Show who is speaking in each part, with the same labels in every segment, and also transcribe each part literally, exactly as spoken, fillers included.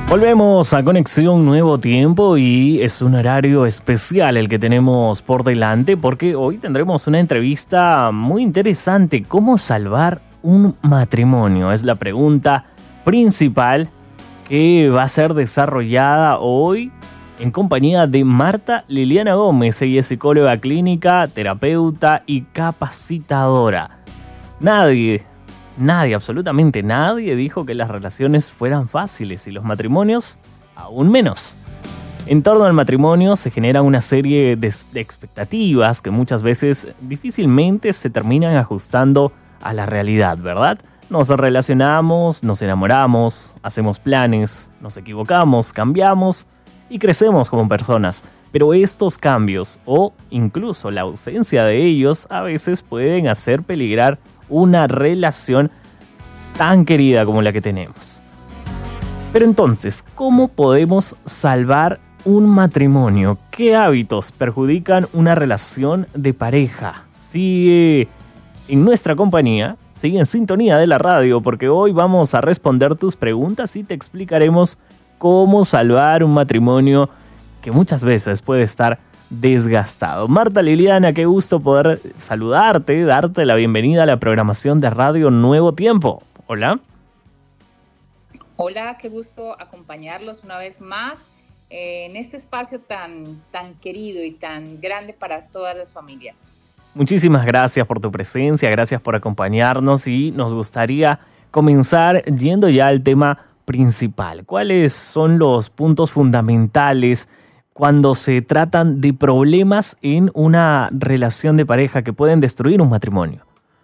Speaker 1: Volvemos a Conexión Nuevo Tiempo y es un horario especial el que tenemos por delante porque hoy tendremos una entrevista muy interesante. ¿Cómo salvar un matrimonio? Es la pregunta principal que va a ser desarrollada hoy en compañía de Marta Liliana Gómez. Ella es psicóloga clínica, terapeuta y capacitadora. Nadie... Nadie, absolutamente nadie dijo que las relaciones fueran fáciles y los matrimonios aún menos. En torno al matrimonio se genera una serie de, de expectativas que muchas veces difícilmente se terminan ajustando a la realidad, ¿verdad? Nos relacionamos, nos enamoramos, hacemos planes, nos equivocamos, cambiamos y crecemos como personas. Pero estos cambios o incluso la ausencia de ellos a veces pueden hacer peligrar una relación tan querida como la que tenemos. Pero entonces, ¿cómo podemos salvar un matrimonio? ¿Qué hábitos perjudican una relación de pareja? Sigue en nuestra compañía, sigue en sintonía de la radio, porque hoy vamos a responder tus preguntas y te explicaremos cómo salvar un matrimonio que muchas veces puede estar desgastado. Marta Liliana, qué gusto poder saludarte, darte la bienvenida a la programación de Radio Nuevo Tiempo. Hola.
Speaker 2: Hola, qué gusto acompañarlos una vez más en este espacio tan, tan querido y tan grande para todas las familias.
Speaker 1: Muchísimas gracias por tu presencia, gracias por acompañarnos y nos gustaría comenzar yendo ya al tema principal. ¿Cuáles son los puntos fundamentales cuando se tratan de problemas en una relación de pareja que pueden destruir un matrimonio?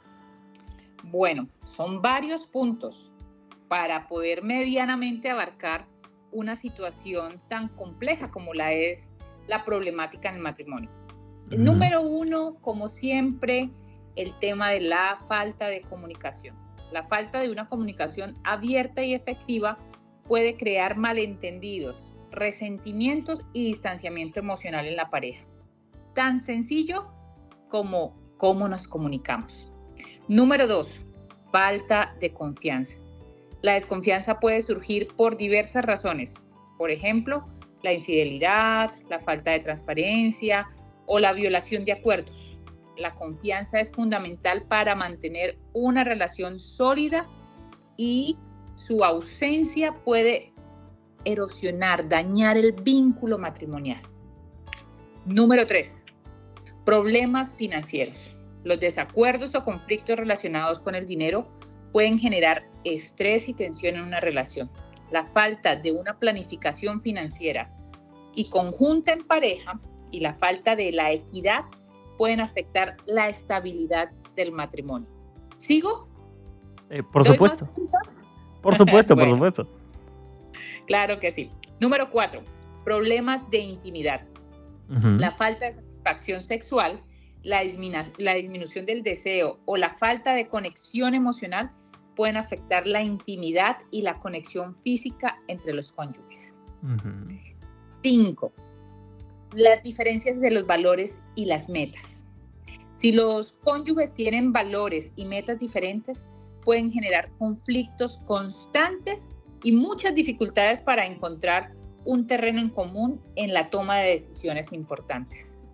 Speaker 2: Bueno, son varios puntos para poder medianamente abarcar una situación tan compleja como la es la problemática en el matrimonio. Uh-huh. Número uno, como siempre, el tema de la falta de comunicación. La falta de una comunicación abierta y efectiva puede crear malentendidos, resentimientos y distanciamiento emocional en la pareja. Tan sencillo como cómo nos comunicamos. Número dos, falta de confianza. La desconfianza puede surgir por diversas razones. Por ejemplo, la infidelidad, la falta de transparencia o la violación de acuerdos. La confianza es fundamental para mantener una relación sólida y su ausencia puede erosionar, dañar el vínculo matrimonial. Número tres, problemas financieros. Los desacuerdos o conflictos relacionados con el dinero pueden generar estrés y tensión en una relación. La falta de una planificación financiera y conjunta en pareja y la falta de la equidad pueden afectar la estabilidad del matrimonio. ¿Sigo?
Speaker 1: Eh, por supuesto. Por supuesto, bueno. por supuesto.
Speaker 2: Claro que sí. Número cuatro, problemas de intimidad. Uh-huh. La falta de satisfacción sexual, la, disminu- la disminución del deseo o la falta de conexión emocional pueden afectar la intimidad y la conexión física entre los cónyuges. Uh-huh. Cinco, las diferencias de los valores y las metas. Si los cónyuges tienen valores y metas diferentes, pueden generar conflictos constantes y muchas dificultades para encontrar un terreno en común en la toma de decisiones importantes.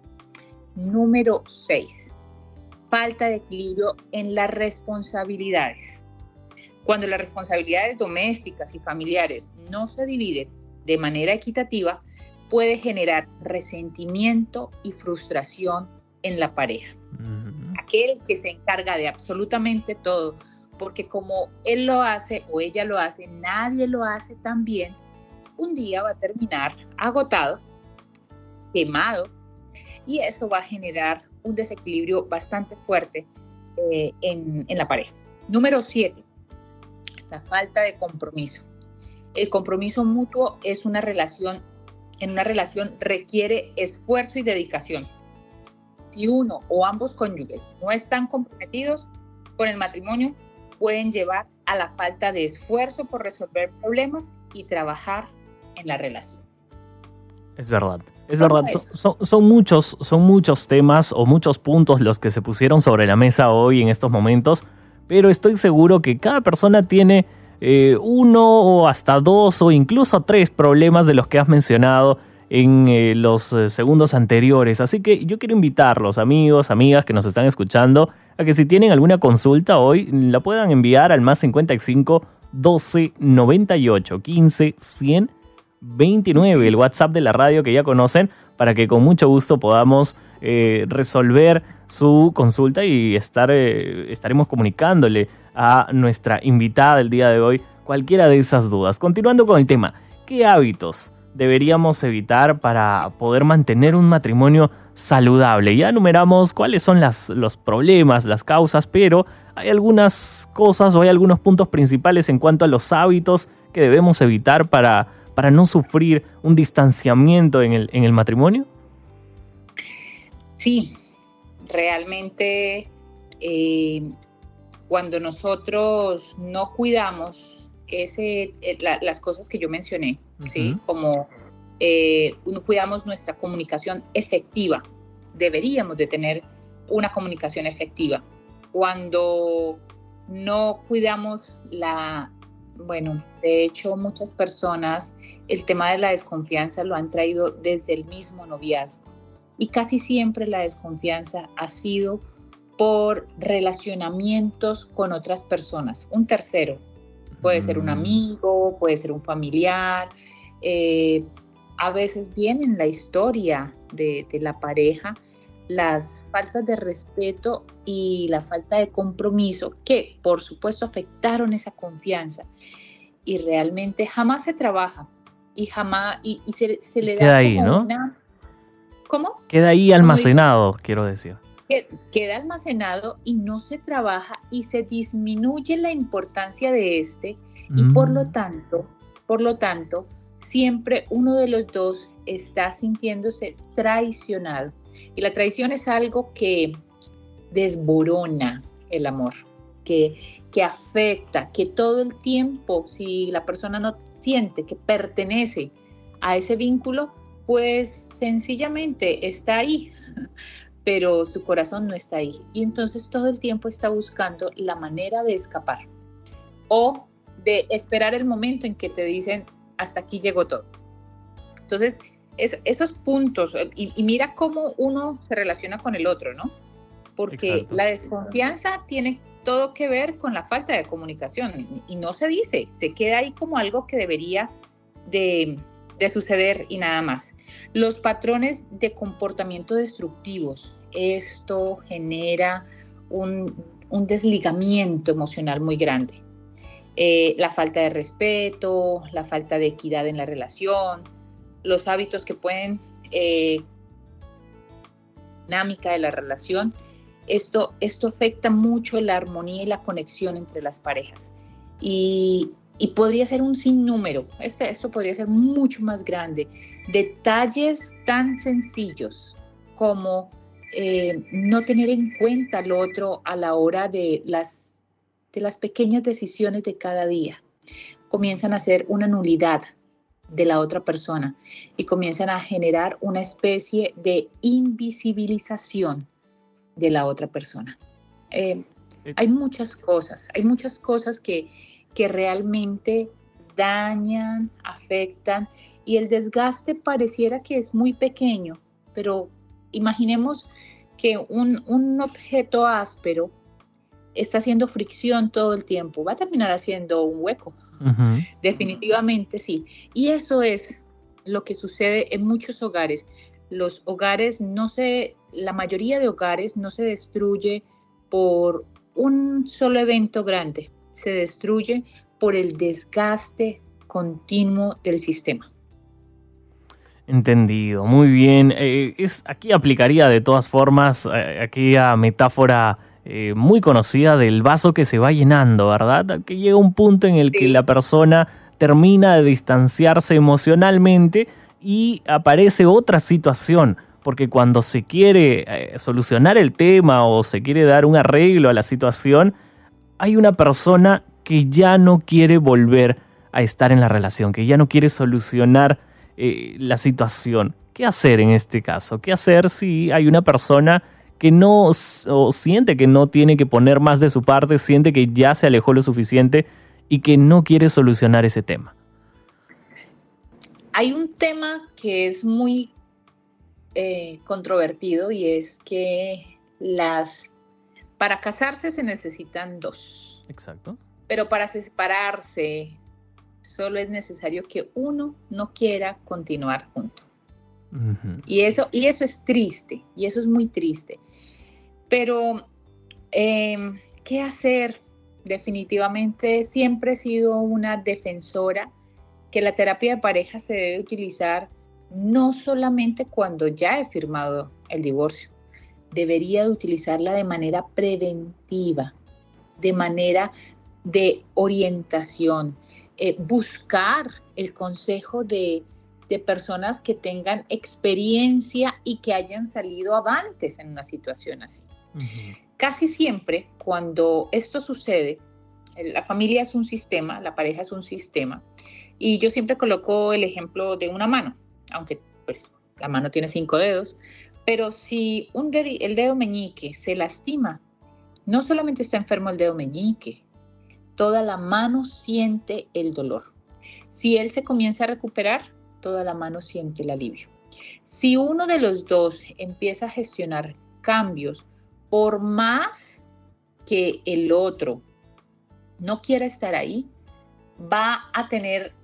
Speaker 2: Número seis. Falta de equilibrio en las responsabilidades. Cuando las responsabilidades domésticas y familiares no se dividen de manera equitativa, puede generar resentimiento y frustración en la pareja. Uh-huh. Aquel que se encarga de absolutamente todo, porque como él lo hace o ella lo hace, nadie lo hace tan bien, un día va a terminar agotado, quemado, y eso va a generar un desequilibrio bastante fuerte eh, en, en la pareja. Número siete, la falta de compromiso. El compromiso mutuo es una relación, en una relación requiere esfuerzo y dedicación. Si uno o ambos cónyuges no están comprometidos con el matrimonio, pueden llevar a la falta de esfuerzo por resolver problemas y trabajar en la relación.
Speaker 1: Es verdad, es verdad. Son, son, son, muchos, son muchos temas o muchos puntos los que se pusieron sobre la mesa hoy en estos momentos, pero estoy seguro que cada persona tiene eh, uno o hasta dos o incluso tres problemas de los que has mencionado en eh, los eh, segundos anteriores. Así que yo quiero invitarlos, amigos, amigas que nos están escuchando, a que si tienen alguna consulta hoy, la puedan enviar al más cincuenta y cinco, doce, noventa y ocho, quince, cien, veintinueve, el WhatsApp de la radio que ya conocen, para que con mucho gusto podamos eh, resolver su consulta y estar, eh, estaremos comunicándole a nuestra invitada del día de hoy cualquiera de esas dudas. Continuando con el tema, ¿qué hábitos deberíamos evitar para poder mantener un matrimonio saludable? Ya enumeramos cuáles son las, los problemas, las causas, pero hay algunas cosas o hay algunos puntos principales en cuanto a los hábitos que debemos evitar para, para no sufrir un distanciamiento en el, en el matrimonio.
Speaker 2: Sí, realmente eh, cuando nosotros no cuidamos ese, la, las cosas que yo mencioné, uh-huh. ¿sí? Como eh, no cuidamos nuestra comunicación efectiva, deberíamos de tener una comunicación efectiva. Cuando no cuidamos la, bueno, de hecho muchas personas el tema de la desconfianza lo han traído desde el mismo noviazgo y casi siempre la desconfianza ha sido por relacionamientos con otras personas, un tercero, puede ser un amigo, puede ser un familiar, eh, a veces viene en la historia de, de la pareja las faltas de respeto y la falta de compromiso que por supuesto afectaron esa confianza y realmente jamás se trabaja y jamás y, y se, se le da
Speaker 1: queda ahí,
Speaker 2: como
Speaker 1: ¿no?
Speaker 2: Una... ¿Cómo?
Speaker 1: Queda ahí almacenado, quiero decir.
Speaker 2: Queda almacenado y no se trabaja y se disminuye la importancia de este y mm. por lo tanto, por lo tanto, siempre uno de los dos está sintiéndose traicionado. Y la traición es algo que desborona el amor, que, que afecta, que todo el tiempo, si la persona no siente que pertenece a ese vínculo, pues sencillamente está ahí, pero su corazón no está ahí. Y entonces todo el tiempo está buscando la manera de escapar o de esperar el momento en que te dicen, hasta aquí llegó todo. Entonces, es, esos puntos, y, y mira cómo uno se relaciona con el otro, ¿no? Porque Exacto. La desconfianza tiene todo que ver con la falta de comunicación y, y no se dice, se queda ahí como algo que debería de, de suceder y nada más. Los patrones de comportamiento destructivos, esto genera un, un desligamiento emocional muy grande. Eh, la falta de respeto, la falta de equidad en la relación, los hábitos que pueden, eh, dinámica de la relación, esto, esto afecta mucho la armonía y la conexión entre las parejas. Y, y podría ser un sinnúmero, este, esto podría ser mucho más grande, detalles tan sencillos como eh, no tener en cuenta al otro a la hora de las, de las pequeñas decisiones de cada día. Comienzan a ser una nulidad de la otra persona y comienzan a generar una especie de invisibilización de la otra persona. Eh, hay muchas cosas, hay muchas cosas que, que realmente dañan, afectan y el desgaste pareciera que es muy pequeño, pero imaginemos que un, un objeto áspero está haciendo fricción todo el tiempo, va a terminar haciendo un hueco. Uh-huh. Definitivamente sí. Y eso es lo que sucede en muchos hogares. Los hogares no se, la mayoría de hogares no se destruye por un solo evento grande, se destruye por el desgaste continuo del sistema.
Speaker 1: Entendido, muy bien. Eh, es, aquí aplicaría de todas formas eh, aquella metáfora Eh, muy conocida del vaso que se va llenando, ¿verdad? Que llega un punto en el sí. que la persona termina de distanciarse emocionalmente y aparece otra situación, porque cuando se quiere eh, solucionar el tema o se quiere dar un arreglo a la situación, hay una persona que ya no quiere volver a estar en la relación, que ya no quiere solucionar eh, la situación. ¿Qué hacer en este caso? ¿Qué hacer si hay una persona que no o siente que no tiene que poner más de su parte, siente que ya se alejó lo suficiente y que no quiere solucionar ese tema?
Speaker 2: Hay un tema que es muy eh, controvertido y es que las para casarse se necesitan dos.
Speaker 1: Exacto.
Speaker 2: Pero para separarse solo es necesario que uno no quiera continuar junto. Uh-huh. Y eso, y eso es triste, y eso es muy triste. Pero, eh, ¿qué hacer? Definitivamente siempre he sido una defensora que la terapia de pareja se debe utilizar no solamente cuando ya he firmado el divorcio, debería de utilizarla de manera preventiva, de manera de orientación, eh, buscar el consejo de, de personas que tengan experiencia y que hayan salido avantes en una situación así. Uh-huh. Casi siempre cuando esto sucede, la familia es un sistema, la pareja es un sistema, y yo siempre coloco el ejemplo de una mano, aunque pues la mano tiene cinco dedos, pero si un dedo, el dedo meñique se lastima, no solamente está enfermo el dedo meñique, toda la mano siente el dolor. Si él se comienza a recuperar, toda la mano siente el alivio. Si uno de los dos empieza a gestionar cambios, por más que el otro no quiera estar ahí, va a tener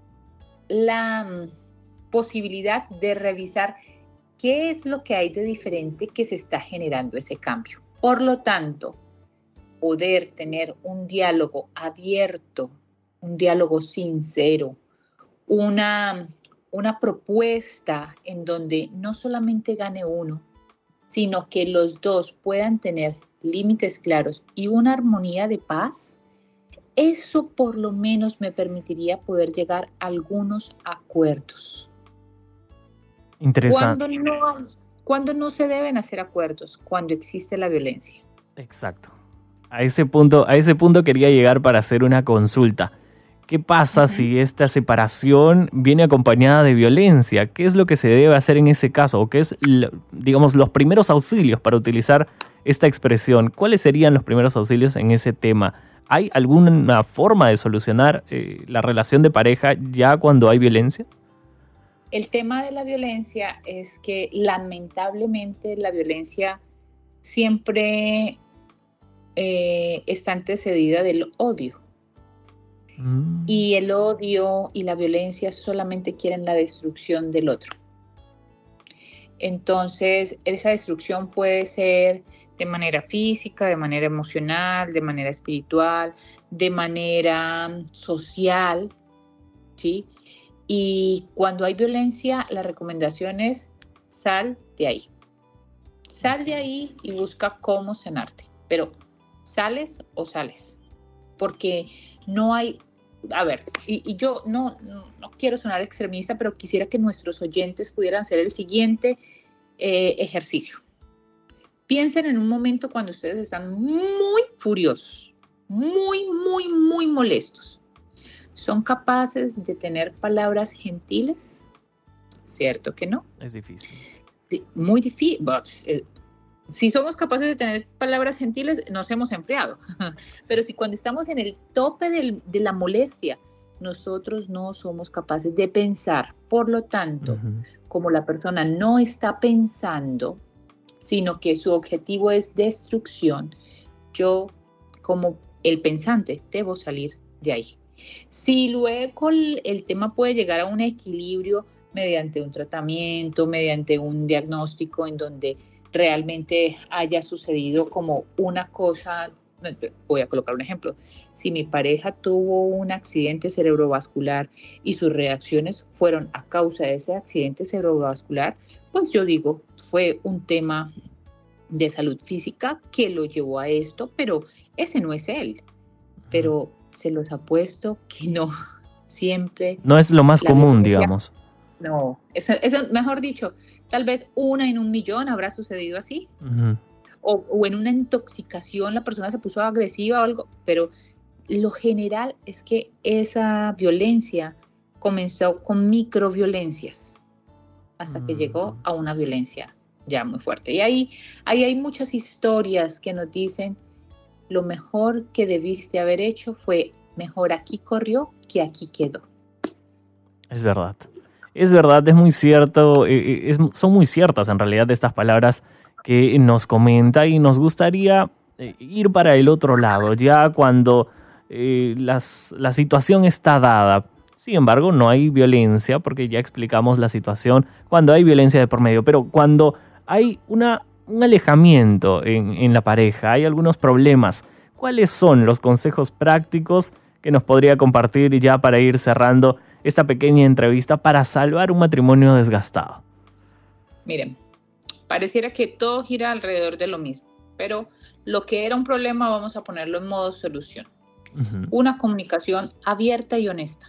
Speaker 2: la posibilidad de revisar qué es lo que hay de diferente que se está generando ese cambio. Por lo tanto, poder tener un diálogo abierto, un diálogo sincero, una, una propuesta en donde no solamente gane uno, sino que los dos puedan tener límites claros y una armonía de paz, eso por lo menos me permitiría poder llegar a algunos acuerdos.
Speaker 1: Interesante.
Speaker 2: ¿Cuándo no, cuándo no se deben hacer acuerdos? Cuando existe la violencia.
Speaker 1: Exacto. A ese punto, a ese punto quería llegar para hacer una consulta. ¿Qué pasa uh-huh. si esta separación viene acompañada de violencia? ¿Qué es lo que se debe hacer en ese caso? ¿O qué es, digamos, los primeros auxilios para utilizar esta expresión? ¿Cuáles serían los primeros auxilios en ese tema? ¿Hay alguna forma de solucionar eh, la relación de pareja ya cuando hay violencia?
Speaker 2: El tema de la violencia es que lamentablemente la violencia siempre eh, está antecedida del odio. Mm. Y el odio y la violencia solamente quieren la destrucción del otro. Entonces, esa destrucción puede ser de manera física, de manera emocional, de manera espiritual, de manera social, ¿sí? Y cuando hay violencia, la recomendación es sal de ahí. Sal de ahí y busca cómo sanarte. Pero, ¿sales o sales? Porque no hay... A ver, y, y yo no, no, no quiero sonar extremista, pero quisiera que nuestros oyentes pudieran hacer el siguiente eh, ejercicio. Piensen en un momento cuando ustedes están muy furiosos, muy, muy, muy molestos. ¿Son capaces de tener palabras gentiles? ¿Cierto que no?
Speaker 1: Es difícil.
Speaker 2: Sí, muy difícil. Si somos capaces de tener palabras gentiles, nos hemos enfriado. Pero si cuando estamos en el tope del, de la molestia, nosotros no somos capaces de pensar. Por lo tanto, uh-huh. como la persona no está pensando, sino que su objetivo es destrucción, yo, como el pensante, debo salir de ahí. Si luego el, el tema puede llegar a un equilibrio mediante un tratamiento, mediante un diagnóstico en donde realmente haya sucedido como una cosa, voy a colocar un ejemplo, si mi pareja tuvo un accidente cerebrovascular y sus reacciones fueron a causa de ese accidente cerebrovascular, pues yo digo, fue un tema de salud física que lo llevó a esto, pero ese no es él. Pero se los apuesto que no, siempre...
Speaker 1: No es lo más común, digamos.
Speaker 2: No, eso, eso, mejor dicho, tal vez una en un millón habrá sucedido así. Uh-huh. O, o en una intoxicación la persona se puso agresiva o algo, pero lo general es que esa violencia comenzó con microviolencias hasta uh-huh. que llegó a una violencia ya muy fuerte. Y ahí, ahí hay muchas historias que nos dicen lo mejor que debiste haber hecho fue mejor aquí corrió que aquí quedó.
Speaker 1: Es verdad, es verdad, es muy cierto, es, son muy ciertas en realidad estas palabras que nos comenta y nos gustaría ir para el otro lado, ya cuando eh, las, la situación está dada. Sin embargo, no hay violencia, porque ya explicamos la situación cuando hay violencia de por medio, pero cuando hay una, un alejamiento en, en la pareja, hay algunos problemas. ¿Cuáles son los consejos prácticos que nos podría compartir ya para ir cerrando esta pequeña entrevista para salvar un matrimonio desgastado?
Speaker 2: Miren, pareciera que todo gira alrededor de lo mismo, pero lo que era un problema vamos a ponerlo en modo solución. Uh-huh. Una comunicación abierta y honesta.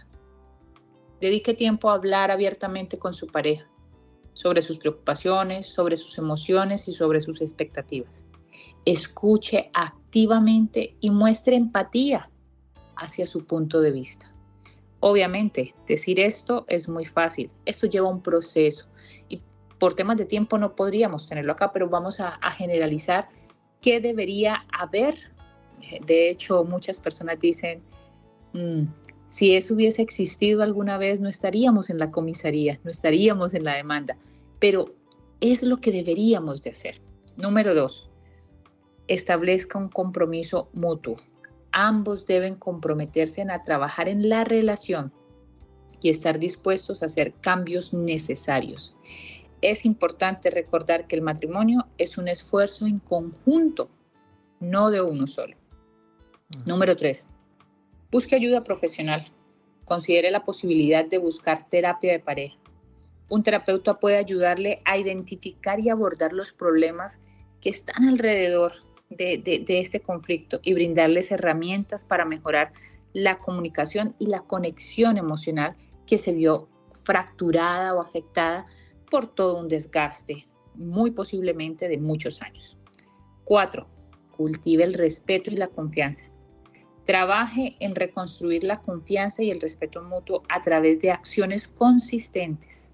Speaker 2: Dedique tiempo a hablar abiertamente con su pareja sobre sus preocupaciones, sobre sus emociones y sobre sus expectativas. Escuche activamente y muestre empatía hacia su punto de vista. Obviamente, decir esto es muy fácil. Esto lleva un proceso y por temas de tiempo no podríamos tenerlo acá, pero vamos a, a generalizar qué debería haber. De hecho, muchas personas dicen, mmm, si eso hubiese existido alguna vez, no estaríamos en la comisaría, no estaríamos en la demanda, pero es lo que deberíamos de hacer. Número dos, establezca un compromiso mutuo. Ambos deben comprometerse en a trabajar en la relación y estar dispuestos a hacer cambios necesarios. Es importante recordar que el matrimonio es un esfuerzo en conjunto, no de uno solo. Uh-huh. Número tres, busque ayuda profesional. Considere la posibilidad de buscar terapia de pareja. Un terapeuta puede ayudarle a identificar y abordar los problemas que están alrededor de, de, de este conflicto y brindarles herramientas para mejorar la comunicación y la conexión emocional que se vio fracturada o afectada por todo un desgaste, muy posiblemente de muchos años. Cuatro, cultive el respeto y la confianza. Trabaje en reconstruir la confianza y el respeto mutuo a través de acciones consistentes.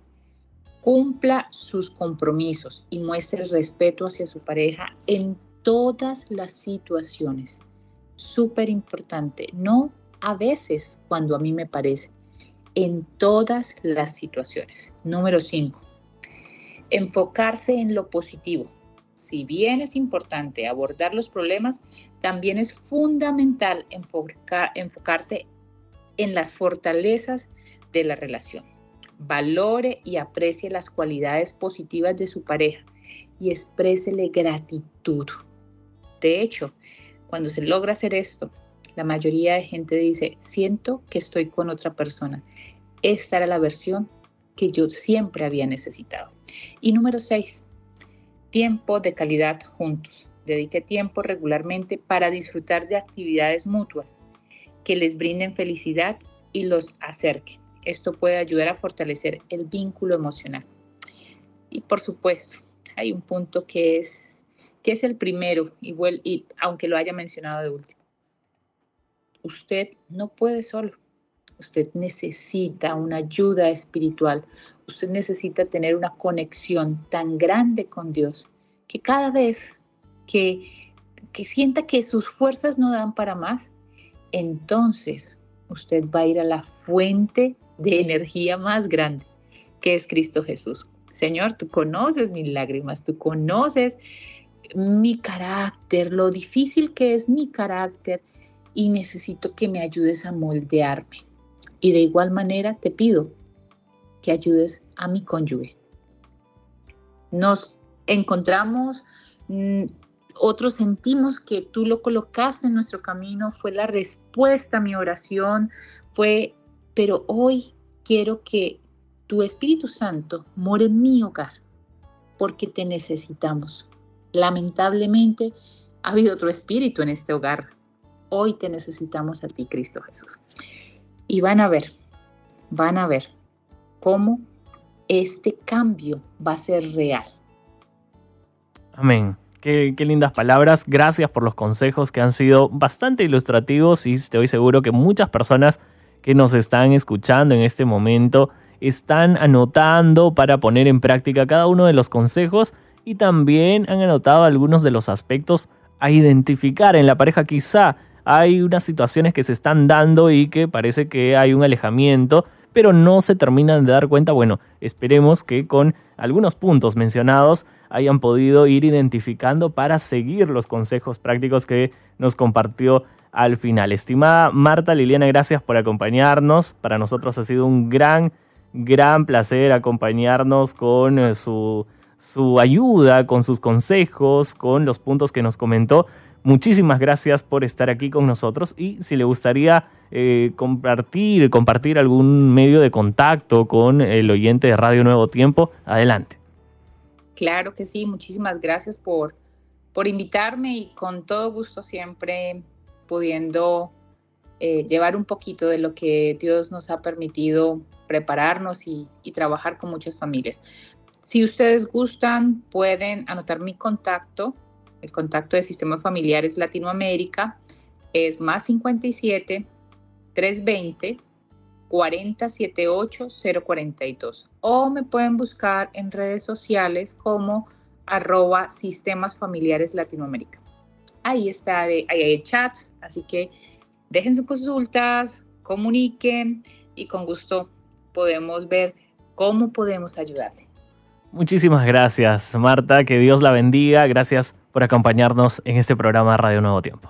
Speaker 2: Cumpla sus compromisos y muestre respeto hacia su pareja en todas las situaciones. Súper importante, no a veces cuando a mí me parece, en todas las situaciones. Número cinco, enfocarse en lo positivo. Si bien es importante abordar los problemas, también es fundamental enfocar, enfocarse en las fortalezas de la relación. Valore y aprecie las cualidades positivas de su pareja y exprésele gratitud. De hecho, cuando se logra hacer esto, la mayoría de gente dice, siento que estoy con otra persona. Esta era la versión que yo siempre había necesitado. Y número seis, tiempo de calidad juntos. Dedique tiempo regularmente para disfrutar de actividades mutuas que les brinden felicidad y los acerquen. Esto puede ayudar a fortalecer el vínculo emocional. Y por supuesto, hay un punto que es, que es el primero, y, y aunque lo haya mencionado de último. Usted no puede solo. Usted necesita una ayuda espiritual. Usted necesita tener una conexión tan grande con Dios que cada vez que, que sienta que sus fuerzas no dan para más, entonces usted va a ir a la fuente de energía más grande, que es Cristo Jesús. Señor, tú conoces mis lágrimas, tú conoces mi carácter, lo difícil que es mi carácter, y necesito que me ayudes a moldearme. Y de igual manera te pido que ayudes a mi cónyuge. Nos encontramos, mmm, otros sentimos que tú lo colocaste en nuestro camino, fue la respuesta a mi oración, fue, pero hoy quiero que tu Espíritu Santo more en mi hogar, porque te necesitamos. Lamentablemente ha habido otro espíritu en este hogar. Hoy te necesitamos a ti, Cristo Jesús. Y van a ver, van a ver cómo este cambio va a ser real.
Speaker 1: Amén. Qué, qué lindas palabras. Gracias por los consejos que han sido bastante ilustrativos y estoy seguro que muchas personas que nos están escuchando en este momento están anotando para poner en práctica cada uno de los consejos y también han anotado algunos de los aspectos a identificar en la pareja. Quizá hay unas situaciones que se están dando y que parece que hay un alejamiento, pero no se terminan de dar cuenta. Bueno, esperemos que con algunos puntos mencionados hayan podido ir identificando para seguir los consejos prácticos que nos compartió al final. Estimada Marta Liliana, gracias por acompañarnos. Para nosotros ha sido un gran, gran placer acompañarnos con su, su ayuda, con sus consejos, con los puntos que nos comentó. Muchísimas gracias por estar aquí con nosotros y si le gustaría eh, compartir, compartir algún medio de contacto con el oyente de Radio Nuevo Tiempo, adelante.
Speaker 2: Claro que sí, muchísimas gracias por, por invitarme y con todo gusto siempre pudiendo eh, llevar un poquito de lo que Dios nos ha permitido prepararnos y, y trabajar con muchas familias. Si ustedes gustan, pueden anotar mi contacto. El contacto de Sistemas Familiares Latinoamérica es más cincuenta y siete, trescientos veinte, cuarenta setenta y ocho, cero cuarenta y dos. O me pueden buscar en redes sociales como arroba Sistemas Familiares Latinoamérica. Ahí está, ahí hay chats, así que dejen sus consultas, comuniquen y con gusto podemos ver cómo podemos ayudarle.
Speaker 1: Muchísimas gracias, Marta, que Dios la bendiga. Gracias por acompañarnos en este programa Radio Nuevo Tiempo.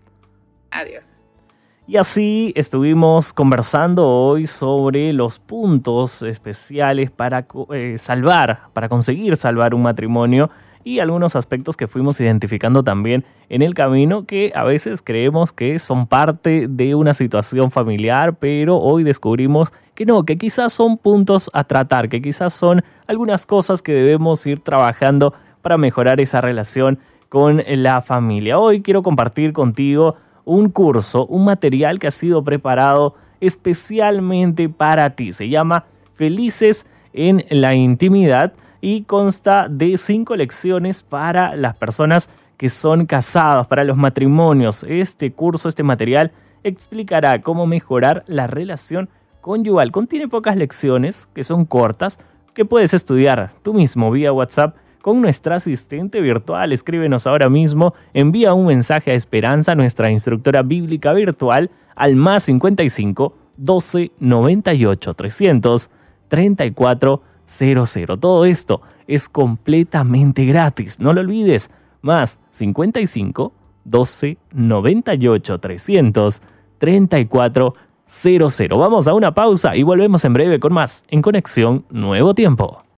Speaker 2: Adiós.
Speaker 1: Y así estuvimos conversando hoy sobre los puntos especiales para eh, salvar, para conseguir salvar un matrimonio y algunos aspectos que fuimos identificando también en el camino que a veces creemos que son parte de una situación familiar, pero hoy descubrimos que no, que quizás son puntos a tratar, que quizás son algunas cosas que debemos ir trabajando para mejorar esa relación con la familia. Hoy quiero compartir contigo un curso, un material que ha sido preparado especialmente para ti. Se llama Felices en la Intimidad y consta de cinco lecciones para las personas que son casadas, para los matrimonios. Este curso, este material, explicará cómo mejorar la relación conyugal. Contiene pocas lecciones, que son cortas, que puedes estudiar tú mismo vía WhatsApp con nuestra asistente virtual. Escríbenos ahora mismo, envía un mensaje a Esperanza, nuestra instructora bíblica virtual, al más cincuenta y cinco, doce, noventa y ocho, trescientos, treinta y cuatro, cero cero. Todo esto es completamente gratis, no lo olvides. Más cincuenta y cinco, doce, noventa y ocho, trescientos, treinta y cuatro, cero cero. Vamos a una pausa y volvemos en breve con más en Conexión Nuevo Tiempo.